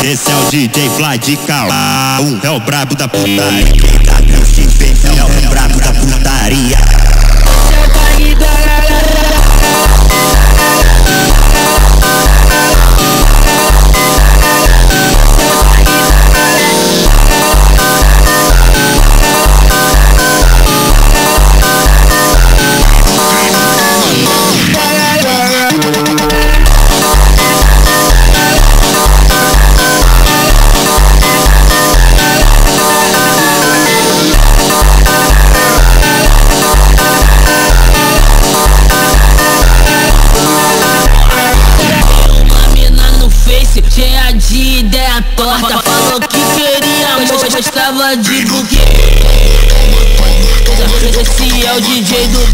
Esse é o DJ Fly de Cala, é o brabo da putaria. Quem tá crucificado é o brabo da putaria. Cheia de ideia torta, falou que queria, mas gostava de buquê. Esse é o DJ do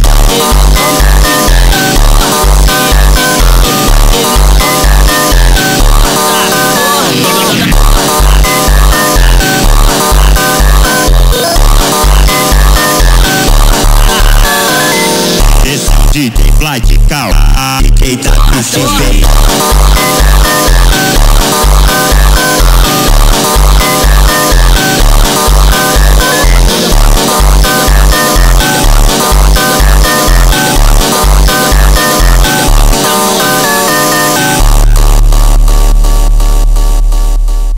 Esse é o DJ Fly de Cala, quem tá crucificado.